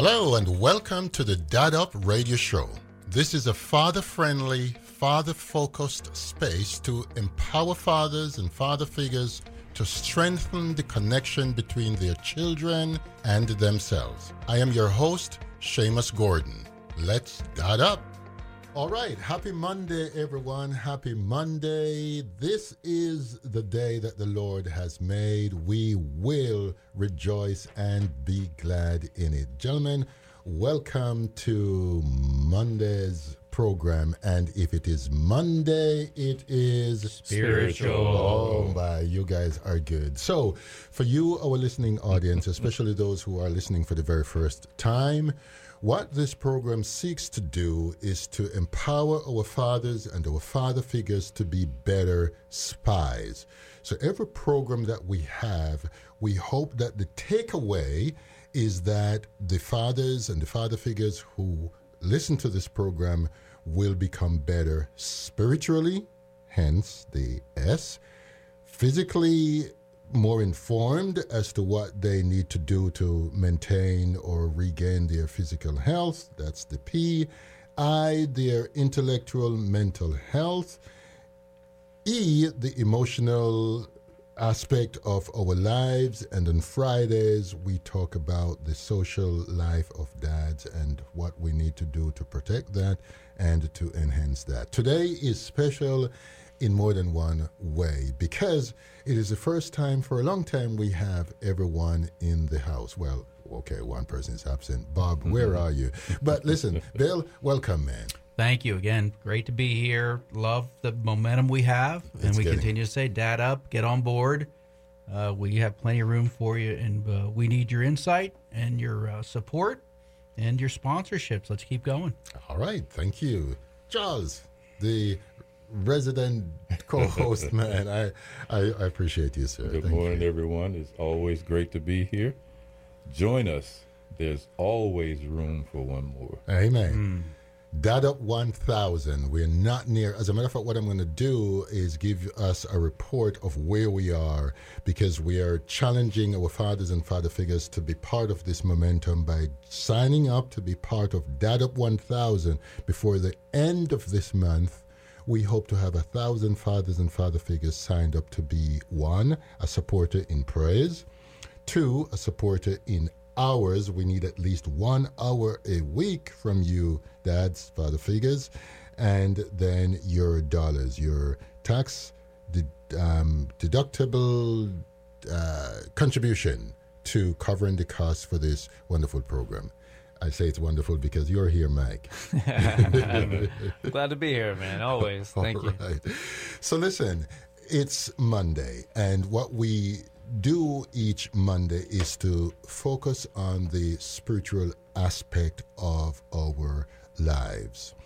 Hello and welcome to the Dad Up Radio Show. This is a father-friendly, father-focused space to empower fathers and father figures to strengthen the connection between their children and themselves. I am your host, Seamus Gordon. Let's Dad Up. All right, happy Monday, everyone. Happy Monday. This is the day that the Lord has made. We will rejoice and be glad in it. Gentlemen, welcome to Monday's program. And if it is Monday, it is spiritual. Oh my, you guys are good. So for you, our listening audience, especially those who are listening for the very first time, what this program seeks to do is to empower our fathers and our father figures to be better spies. So every program that we have, we hope that the takeaway is that the fathers and the father figures who listen to this program will become better spiritually, hence the S, physically more informed as to what they need to do to maintain or regain their physical health. That's the P. I, their intellectual, mental health. E, the emotional aspect of our lives. And on Fridays, we talk about the social life of dads and what we need to do to protect that and to enhance that. Today is special in more than one way because it is the first time for a long time we have everyone in the house. Well, okay, one person is absent. Bob, where are you? But listen, Bill, welcome, man. Thank you again. Great to be here. Love the momentum we have. And we continue to say, Dad Up, get on board. We have plenty of room for you. And we need your insight and your support and your sponsorships. Let's keep going. All right. Thank you. Charles, the resident co-host, man. I appreciate you, sir. Good morning, everyone. It's always great to be here. Join us. There's always room for one more. Amen. Dad Up 1000. We're not near. As a matter of fact, what I'm going to do is give us a report of where we are because we are challenging our fathers and father figures to be part of this momentum by signing up to be part of Dad Up 1000 before the end of this month. We hope to have 1,000 fathers and father figures signed up to be 1, a supporter in prayers, 2, a supporter in hours. We need at least 1 hour a week from you, dads, father figures, and then your dollars, your tax deductible contribution to covering the cost for this wonderful program. I say it's wonderful because you're here, Mike. Glad to be here, man. Always. Thank you. Right. So listen, it's Monday, and what we do each Monday is to focus on the spiritual aspect of our lives.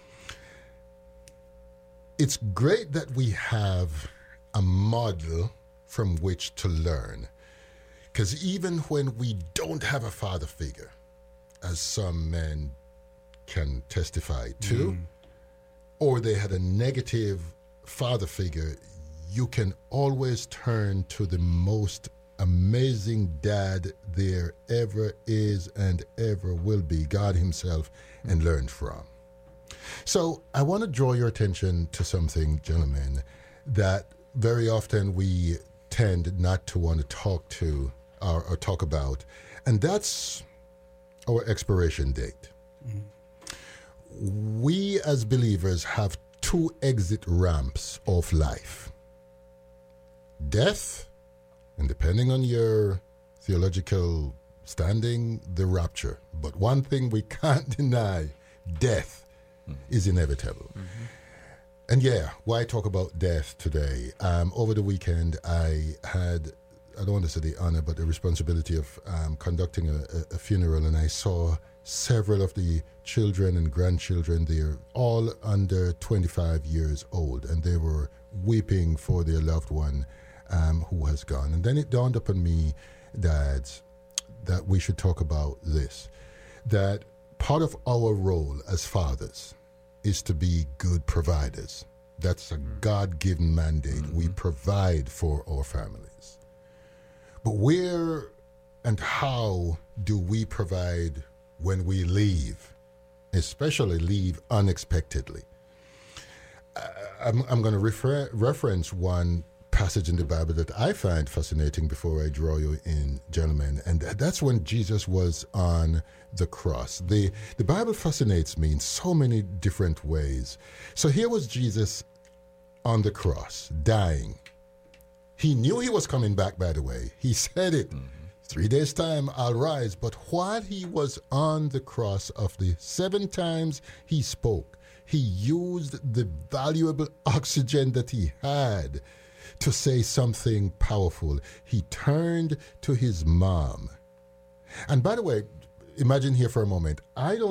It's great that we have a model from which to learn, because even when we don't have a father figure, as some men can testify to, or they had a negative father figure, you can always turn to the most amazing dad there ever is and ever will be, God himself, and learn from. So I want to draw your attention to something, gentlemen, that very often we tend not to want to talk to or talk about, and that's our expiration date. We as believers have 2 exit ramps of life. Death, and depending on your theological standing, the rapture. But one thing we can't deny, death is inevitable. And yeah, why talk about death today? Over the weekend, I had, I don't want to say the honor, but the responsibility of conducting a funeral, and I saw several of the children and grandchildren there, all under 25 years old, and they were weeping for their loved one who has gone. And then it dawned upon me, dads, that we should talk about this, that part of our role as fathers is to be good providers. That's a God-given mandate. We provide for our families. But where and how do we provide when we leave, especially leave unexpectedly. I'm going to reference one passage in the Bible that I find fascinating before I draw you in, gentlemen, and that's when Jesus was on the cross. The Bible fascinates me in so many different ways. So here was Jesus on the cross, dying. He knew he was coming back, by the way. He said it. 3 days' time, I'll rise. But while he was on the cross, of the 7 times he spoke, he used the valuable oxygen that he had to say something powerful. He turned to his mom. And by the way, imagine here for a moment.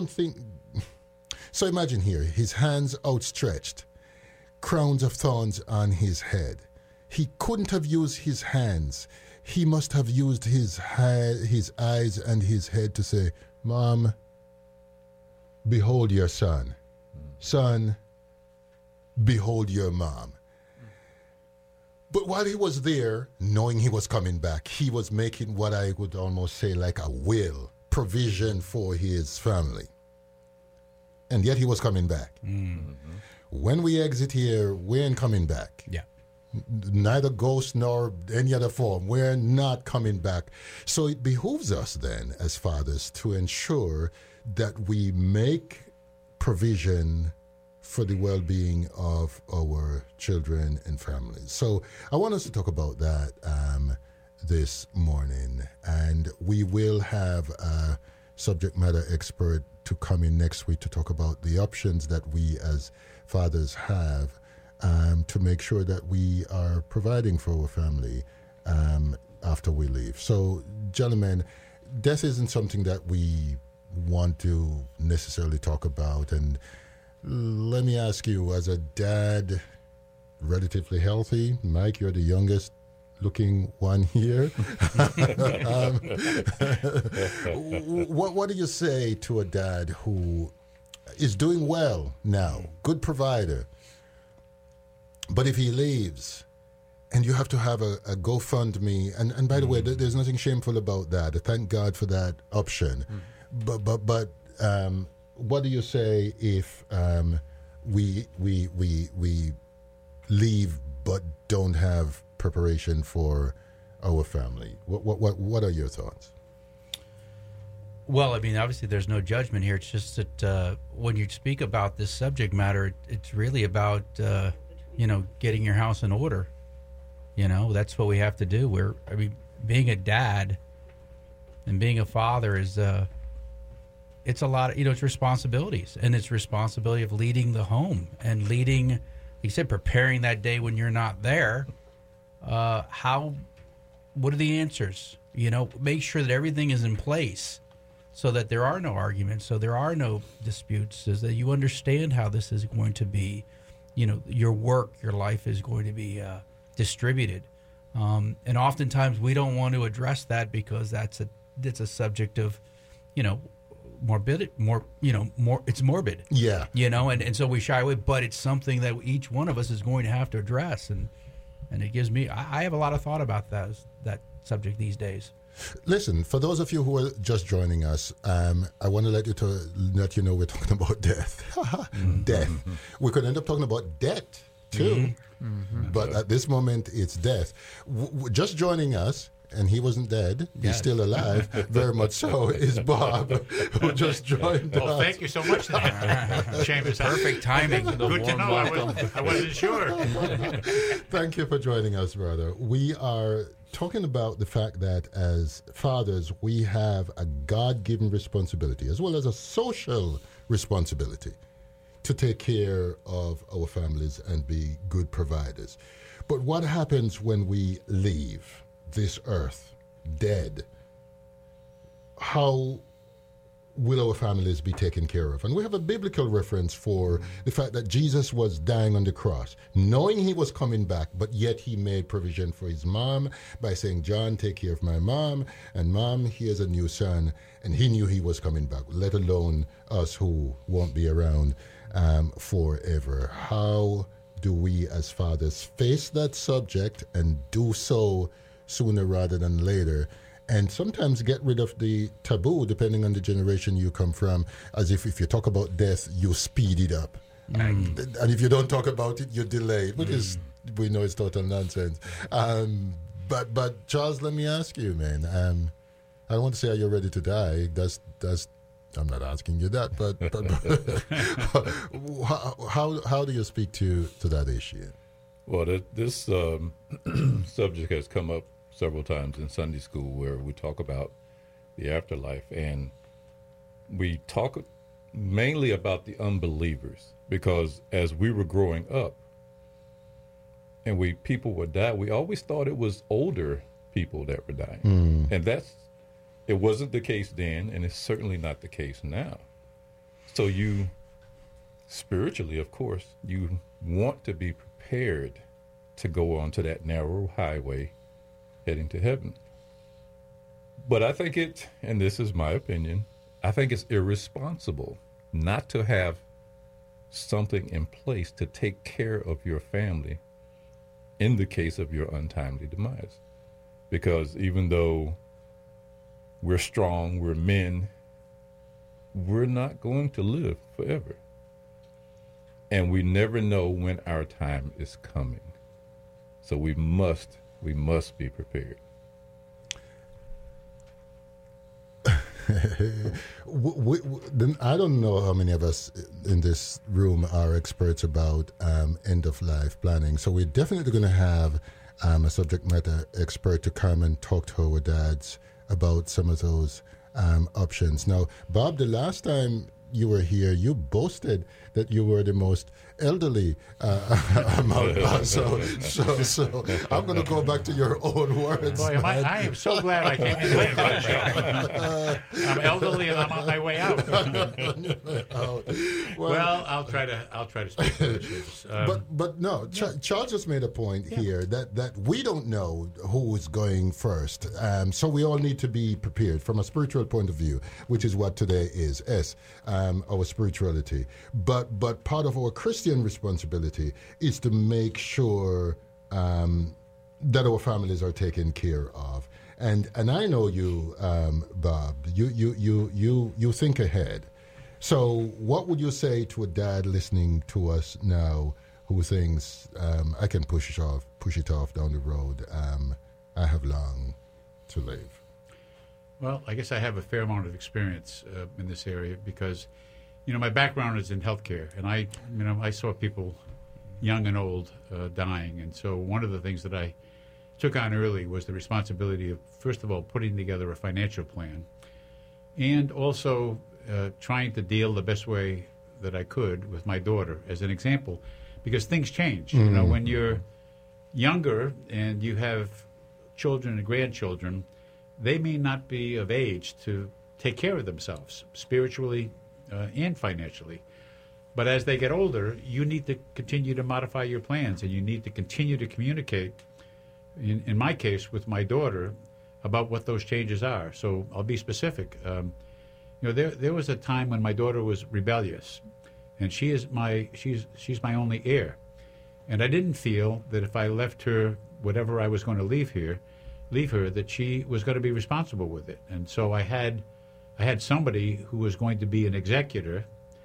So imagine here, his hands outstretched, crowns of thorns on his head. He couldn't have used his hands. He must have used his eyes and his head to say, Mom, behold your son. Son, behold your mom. But while he was there, knowing he was coming back, he was making what I would almost say like a will, provision for his family. And yet he was coming back. Mm-hmm. When we exit here, we ain't coming back. Yeah. Neither ghost nor any other form. We're not coming back. So it behooves us then as fathers to ensure that we make provision for the well-being of our children and families. So I want us to talk about that this morning. And we will have a subject matter expert to come in next week to talk about the options that we as fathers have to make sure that we are providing for our family after we leave. So, gentlemen, death isn't something that we want to necessarily talk about. And let me ask you, as a dad, relatively healthy, Mike, you're the youngest looking one here. What do you say to a dad who is doing well now, good provider, but if he leaves and you have to have a GoFundMe, and by the way, there's nothing shameful about that. Thank God for that option. But what do you say if we leave but don't have preparation for our family? What are your thoughts? Well, I mean, obviously there's no judgment here. It's just that when you speak about this subject matter, it's really about getting your house in order. That's what we have to do. Being a dad and being a father is it's a lot of, it's responsibilities, and it's responsibility of leading the home and leading, like you said, preparing that day when you're not there. What are the answers? Make sure that everything is in place so that there are no arguments, so there are no disputes, so that you understand how this is going to be, your work, your life is going to be distributed. And oftentimes we don't want to address that because it's a subject of, morbid, it's morbid. Yeah. And so we shy away, but it's something that each one of us is going to have to address. And it gives me, I have a lot of thought about that subject these days. Listen, for those of you who are just joining us, I want to let you know we're talking about death. Death. We could end up talking about debt too, but at this moment it's death. Just joining us, and he wasn't dead. Yes. He's still alive, very much so, is Bob, who just joined us. Well, thank you so much, Seamus. Perfect timing. Good to know. I wasn't sure. Thank you for joining us, brother. We are talking about the fact that as fathers, we have a God-given responsibility, as well as a social responsibility, to take care of our families and be good providers. But what happens when we leave this earth dead? How will our families be taken care of? And we have a biblical reference for the fact that Jesus was dying on the cross, knowing he was coming back, but yet he made provision for his mom by saying, John, take care of my mom, and Mom, here's a new son. And he knew he was coming back, let alone us who won't be around forever. How do we as fathers face that subject and do so sooner rather than later, and sometimes get rid of the taboo depending on the generation you come from, as if you talk about death, you speed it up. And if you don't talk about it, you delay it, which is, we know it's total nonsense. But Charles, let me ask you, man. I don't want to say, are you ready to die? That's I'm not asking you that, but how do you speak to that issue? Well, this subject has come up several times in Sunday school, where we talk about the afterlife, and we talk mainly about the unbelievers, because as we were growing up and people would die, we always thought it was older people that were dying. And it wasn't the case then, and it's certainly not the case now. So you, spiritually, of course, you want to be prepared to go on to that narrow highway heading to heaven. But I think and this is my opinion, I think it's irresponsible not to have something in place to take care of your family in the case of your untimely demise. Because even though we're strong, we're men, we're not going to live forever. And we never know when our time is coming. So we must be prepared. I don't know how many of us in this room are experts about end-of-life planning. So we're definitely going to have a subject matter expert to come and talk to our dads about some of those options. Now, Bob, the last time you were here, you boasted that you were the most elderly among us. So I'm going to go back to your own words. Boy, I am so glad I came in late for the show. I'm elderly and I'm on my way out. Well, I'll try to speak to the truth. But no, Charles just made a point here that we don't know who is going first. So we all need to be prepared from a spiritual point of view, which is what today is. Our spirituality. But part of our Christian responsibility is to make sure that our families are taken care of. And I know you, Bob. You think ahead. So what would you say to a dad listening to us now who thinks I can push it off down the road? I have long to live. Well, I guess I have a fair amount of experience in this area because, my background is in healthcare, and I saw people, young and old, dying. And so one of the things that I took on early was the responsibility of, first of all, putting together a financial plan, and also trying to deal the best way that I could with my daughter, as an example, because things change. When you're younger and you have children and grandchildren, they may not be of age to take care of themselves spiritually and financially. But as they get older, you need to continue to modify your plans, and you need to continue to communicate, in my case, with my daughter, about what those changes are. So I'll be specific. There was a time when my daughter was rebellious, and she's my only heir. And I didn't feel that if I left her whatever I was going to leave her, that she was going to be responsible with it. And so I had somebody who was going to be an executor,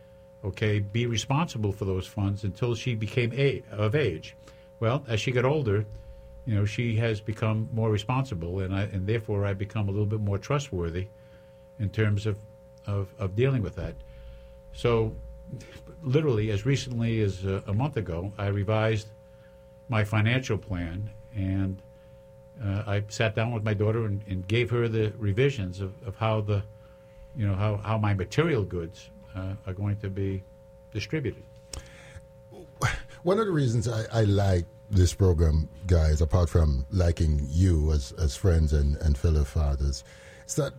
be responsible for those funds until she became of age. Well, as she got older, she has become more responsible, and therefore I become a little bit more trustworthy in terms of dealing with that. So literally, as recently as a month ago, I revised my financial plan, and I sat down with my daughter and gave her the revisions of how how my material goods are going to be distributed. One of the reasons I like this program, guys, apart from liking you as friends and fellow fathers, is that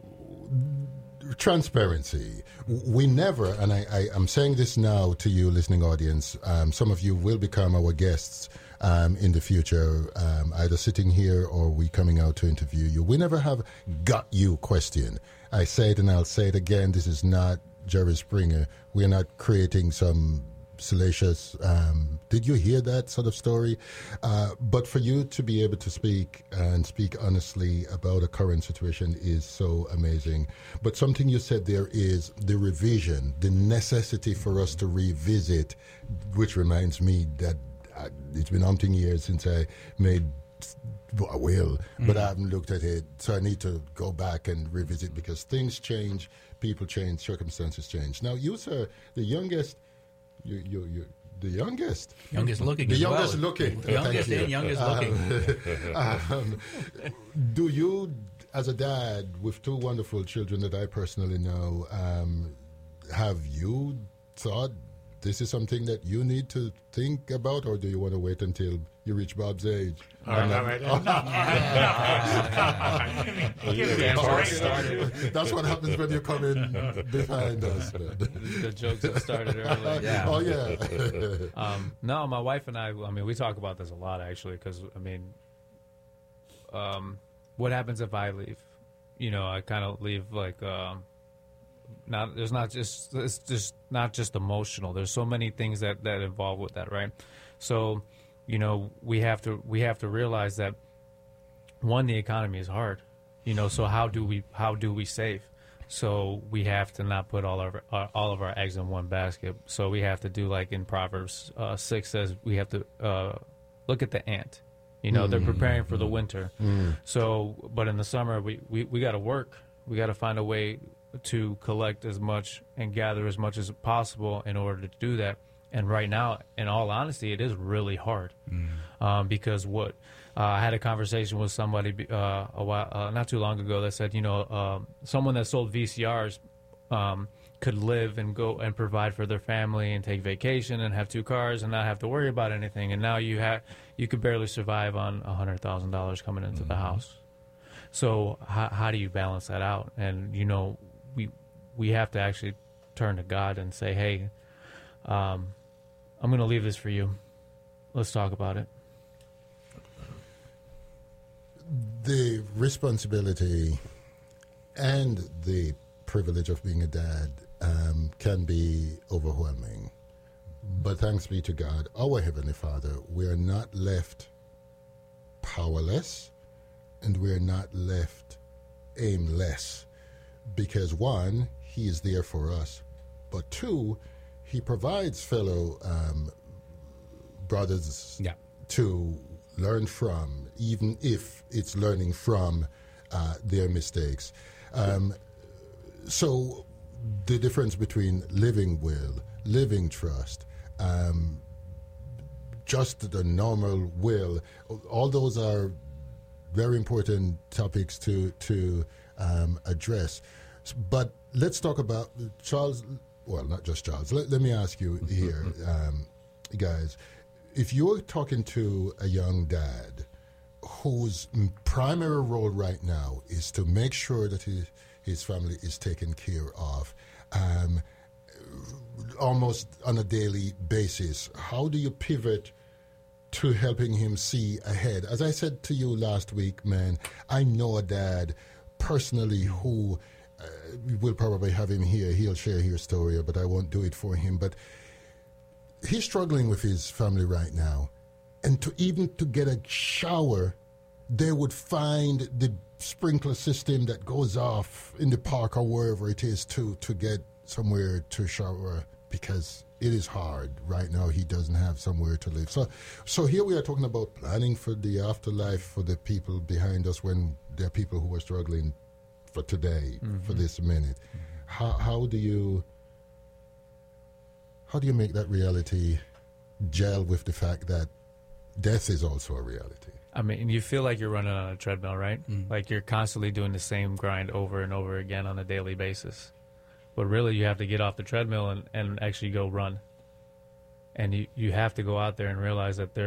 transparency. We never, and I'm saying this now to you, listening audience, some of you will become our guests in the future, either sitting here or we coming out to interview you. We never have got you question. I say it and I'll say it again. This is not Jerry Springer. We're not creating some salacious did you hear that sort of story? But for you to be able to speak and speak honestly about a current situation is so amazing. But something you said there is the revision, the necessity for us to revisit, which reminds me that it's been umpteen years since I made a will, but I haven't looked at it, so I need to go back and revisit because things change, people change, circumstances change. Now, you, sir, the youngest, the youngest. Youngest looking. The as youngest well. looking. Youngest and youngest looking. Do you, as a dad with two wonderful children that I personally know, have you thought this is something that you need to think about, or do you want to wait until you reach Bob's age? All right. That's what happens when you come in behind us. The jokes have started early. Yeah. Oh, yeah. No, my wife and I mean, we talk about this a lot, actually, because, I mean, what happens if I leave? You know, I kind of leave, like, it's just not just emotional. There's so many things that involve with that, right? So, you know, we have to realize that, one, the economy is hard, you know. So how do we save? So we have to not put all of our eggs in one basket. So we have to do, like in Proverbs 6 says, we have to look at the ant. You know, they're preparing for the winter. So, but in the summer, we got to work. We got to find a way to collect as much and gather as much as possible in order to do that. And right now, in all honesty, it is really hard because I had a conversation with somebody a while, not too long ago, that said, you know, someone that sold VCRs could live and go and provide for their family and take vacation and have 2 cars and not have to worry about anything. And now you could barely survive on $100,000 coming into the house. So how do you balance that out? And, you know, we have to actually turn to God and say, hey, I'm going to leave this for you. Let's talk about it. The responsibility and the privilege of being a dad can be overwhelming. But thanks be to God, our Heavenly Father, we are not left powerless and we are not left aimless. Because one, He is there for us. But two, He provides fellow brothers to learn from, even if it's learning from their mistakes. So the difference between living will, living trust, just the normal will, all those are very important topics to address. But let's talk about Charles. Well, not just Charles. Let me ask you here, guys. If you're talking to a young dad whose primary role right now is to make sure that his family is taken care of, almost on a daily basis, how do you pivot to helping him see ahead? As I said to you last week, man, I know a dad personally who we'll probably have him here. He'll share his story, but I won't do it for him. But he's struggling with his family right now. And to get a shower, they would find the sprinkler system that goes off in the park or wherever it is to get somewhere to shower, because it is hard. Right now, he doesn't have somewhere to live. So here we are talking about planning for the afterlife for the people behind us when there are people who are struggling for today, for this minute. How do you make that reality gel with the fact that death is also a reality? I mean, you feel like you're running on a treadmill, right? Like you're constantly doing the same grind over and over again on a daily basis. But really, you have to get off the treadmill and actually go run. And you have to go out there and realize that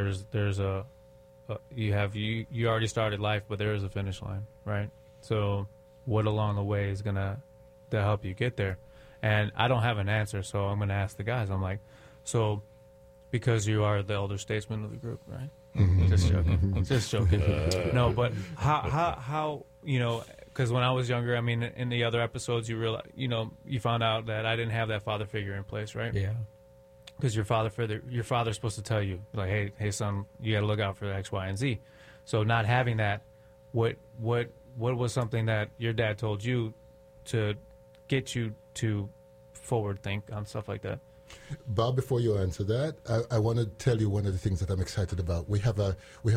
you already started life, but there is a finish line, right? So what along the way is to help you get there? And I don't have an answer, so I'm going to ask the guys. I'm like, so because you are the elder statesman of the group, right? Just joking. Just joking. No, but how you know, because when I was younger, I mean, in the other episodes, you realize, you know, you found out that I didn't have that father figure in place, right? Yeah. because your father's supposed to tell you, like, hey son, you got to look out for X, Y, and Z. So not having that, what was something that your dad told you to get you to forward think on stuff like that? Bob, before you answer that, I want to tell you one of the things that I'm excited about. We have a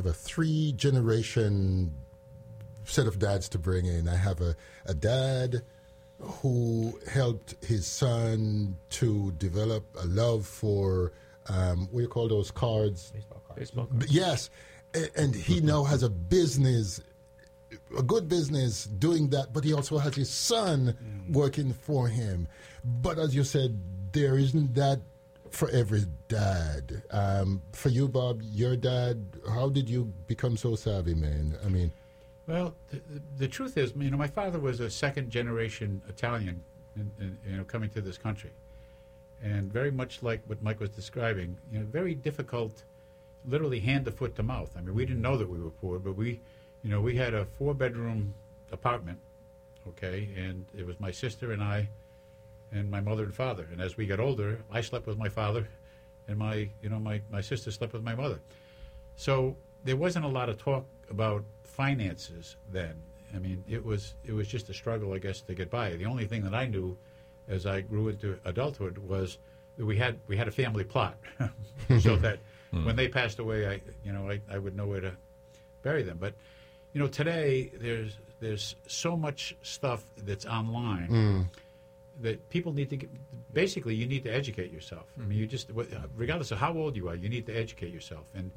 3-generation set of dads to bring in. I have a dad who helped his son to develop a love for what do you call those cards? Baseball cards. Yes, and he now has a business, a good business doing that, but he also has his son working for him. But as you said, there isn't that for every dad. For you, Bob, your dad, how did you become so savvy, man? I mean... Well, the truth is, my father was a second-generation Italian, coming to this country. And very much like what Mike was describing, very difficult, literally hand to foot to mouth. I mean, we didn't know that we were poor, but we had a 4-bedroom apartment, okay, and it was my sister and I and my mother and father. And as we got older, I slept with my father, and my sister slept with my mother. So there wasn't a lot of talk about finances then. I mean, it was just a struggle, I guess, to get by. The only thing that I knew as I grew into adulthood was that we had a family plot, so that when they passed away, I would know where to bury them. But today there's so much stuff that's online that people need to get. Basically, you need to educate yourself. I mean, regardless of how old you are, you need to educate yourself. And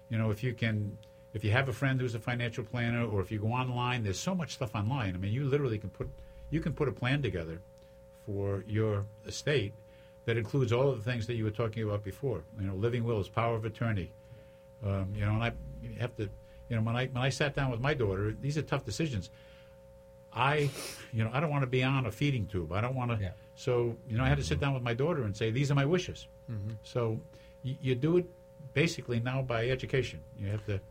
if you have a friend who's a financial planner, or if you go online, there's so much stuff online. I mean, you literally can put a plan together for your estate that includes all of the things that you were talking about before. Living wills, power of attorney. And I have to, when I sat down with my daughter, these are tough decisions. I don't want to be on a feeding tube. I don't want to. Yeah. So, I had to sit down with my daughter and say, these are my wishes. Mm-hmm. So you do it basically now by education. You have to.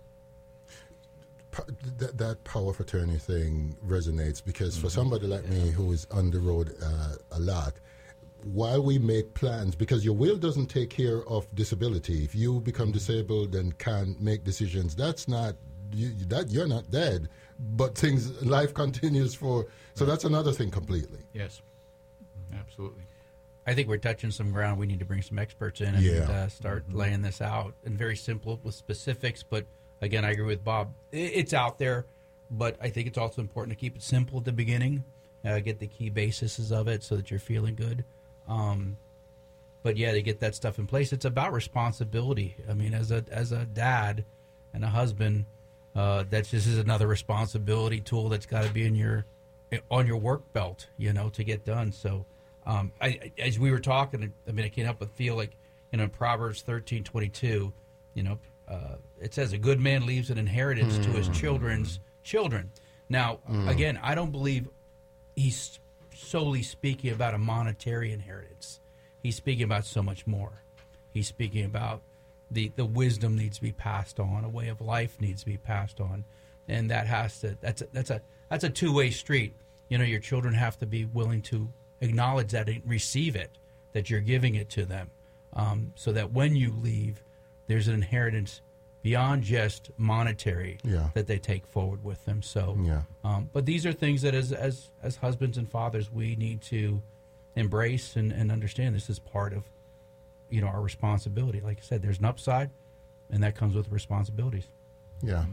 That power of attorney thing resonates because for somebody like me who is on the road a lot, while we make plans, because your will doesn't take care of disability. If you become disabled and can't make decisions, that's not you're not dead, but life continues so that's another thing completely. Yes, absolutely. I think we're touching some ground. We need to bring some experts in and start laying this out, and very simple with specifics, but again, I agree with Bob. It's out there, but I think it's also important to keep it simple at the beginning, get the key bases of it so that you're feeling good. But yeah, to get that stuff in place, it's about responsibility. I mean, as a dad and a husband, that just is another responsibility tool that's got to be on your work belt, to get done. So, as we were talking, I can't help but feel like, Proverbs 13:22, it says a good man leaves an inheritance to his children's children. Now, again, I don't believe he's solely speaking about a monetary inheritance. He's speaking about so much more. He's speaking about the wisdom needs to be passed on, a way of life needs to be passed on, and that's a two-way street. Your children have to be willing to acknowledge that and receive it, that you're giving it to them, so that when you leave, there's an inheritance beyond just monetary that they take forward with them. So, but these are things that as husbands and fathers, we need to embrace and understand. This is part of, our responsibility. Like I said, there's an upside, and that comes with responsibilities. Yeah.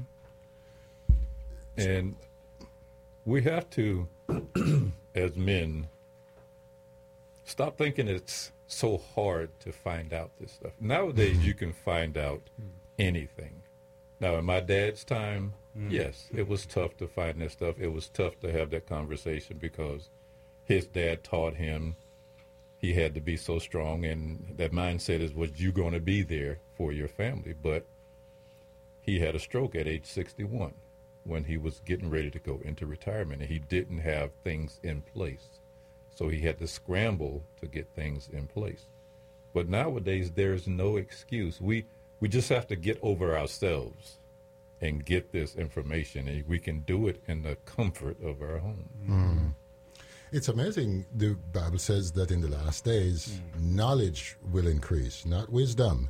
And we have to, as men, stop thinking it's so hard to find out this stuff. Nowadays, you can find out anything. Now, in my dad's time, yes, it was tough to find that stuff. It was tough to have that conversation because his dad taught him he had to be so strong, and that mindset is, was you going to be there for your family? But he had a stroke at age 61 when he was getting ready to go into retirement, and he didn't have things in place. So he had to scramble to get things in place. But nowadays, there's no excuse. We just have to get over ourselves and get this information, and we can do it in the comfort of our home. It's amazing. The Bible says that in the last days, knowledge will increase, not wisdom.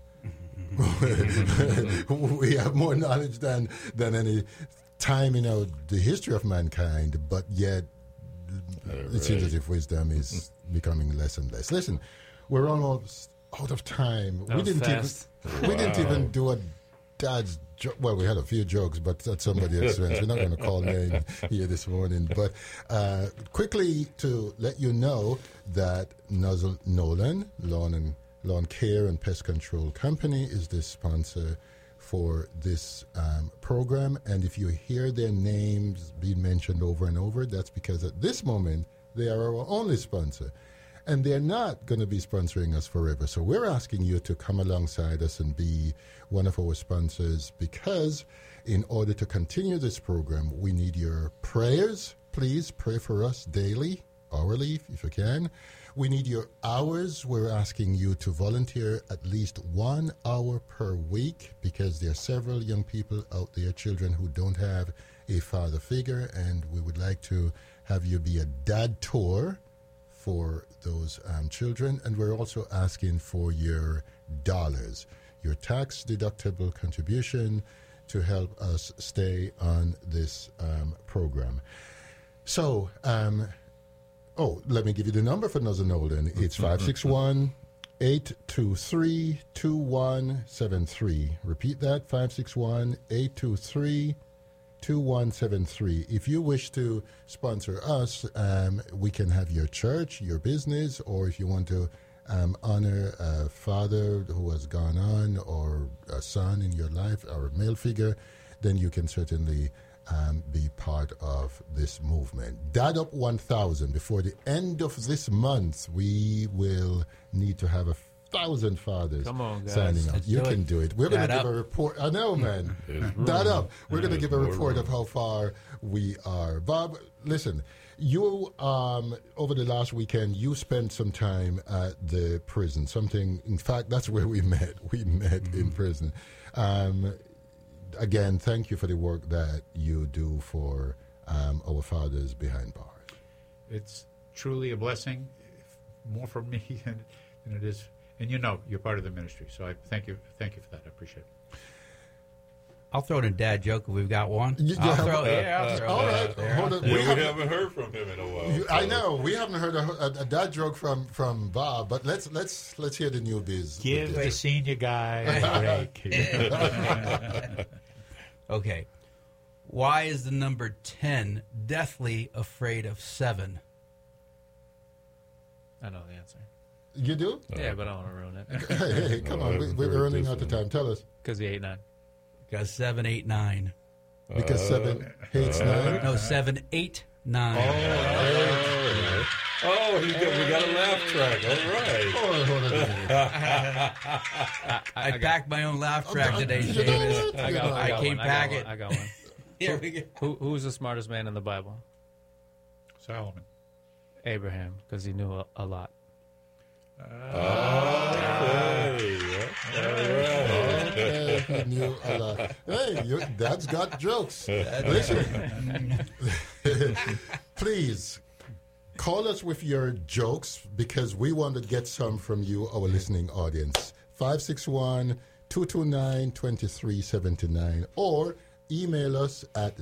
We have more knowledge than any time in the history of mankind, but yet it seems as if wisdom is becoming less and less. Listen, we're almost out of time. We didn't even do a dad's joke. Well, we had a few jokes, but that's somebody else's. We're not going to call name here this morning. But quickly to let you know that Nolan Lawn Care and Pest Control Company is the sponsor for this program. And if you hear their names being mentioned over and over, that's because at this moment they are our only sponsor. And they're not going to be sponsoring us forever. So we're asking you to come alongside us and be one of our sponsors, because in order to continue this program, we need your prayers. Please pray for us daily, hourly, if you can. We need your hours. We're asking you to volunteer at least 1 hour per week, because there are several young people out there, children who don't have a father figure, and we would like to have you be a dad tour for those children. And we're also asking for your dollars, your tax-deductible contribution to help us stay on this program. So, let me give you the number for Nuzzle Nolden. It's 561-823-2173. Repeat that, 561-823-2173. If you wish to sponsor us, we can have your church, your business, or if you want to honor a father who has gone on, or a son in your life, or a male figure, then you can certainly be part of this movement. Dad Up 1000. Before the end of this month, we will need to have 1,000 fathers signing up. You can do it. We're going to give a report. I know, man. Dad Up. We're going to give a report of how far we are. Bob, listen, you, over the last weekend, you spent some time at the prison. In fact, that's where we met. We met in prison. Again, thank you for the work that you do for our fathers behind bars. It's truly a blessing, more for me than it is. And you're part of the ministry, so I thank you for that. I appreciate it. I'll throw in a dad joke if we've got one. I'll throw all right, hold on. We haven't heard from him in a while. I know we haven't heard a dad joke from Bob, but let's hear the newbies. Give a senior guy a break. Okay, why is the number 10 deathly afraid of 7? I know the answer. You do? Yeah, but I don't want to ruin it. Hey, come on, we're running out of time. Tell us. Because he ate 9. Because 7, 8, 9. Because 7 hates 9. No, 7, 8, 9. We got a laugh track. All right. Hold on. I packed my own laugh track today, James. I can't pack it. I got one. Here we go. Who's the smartest man in the Bible? Solomon. Abraham, because he knew a lot. He knew a lot. Hey, your dad's got jokes. Listen, please call us with your jokes, because we want to get some from you, our listening audience. 561-229-2379, or email us at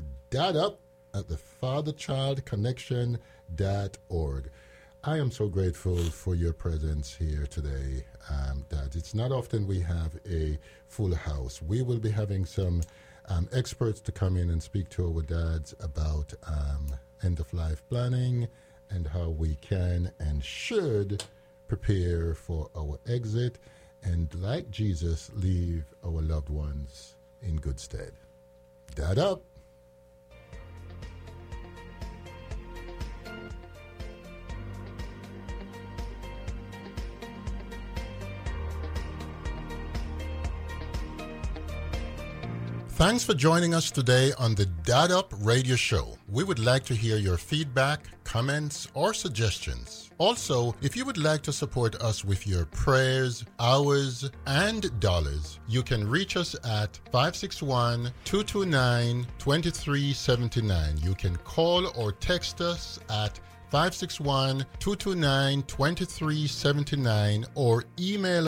dadup@thefatherchildconnection.org. I am so grateful for your presence here today, Dad. It's not often we have a full house. We will be having some experts to come in and speak to our dads about end-of-life planning and how we can and should prepare for our exit, and like Jesus, leave our loved ones in good stead. Dad up. Thanks for joining us today on the Dad Up Radio Show. We would like to hear your feedback, comments, or suggestions. Also, if you would like to support us with your prayers, hours, and dollars, you can reach us at 561-229-2379. You can call or text us at 561-229-2379 or email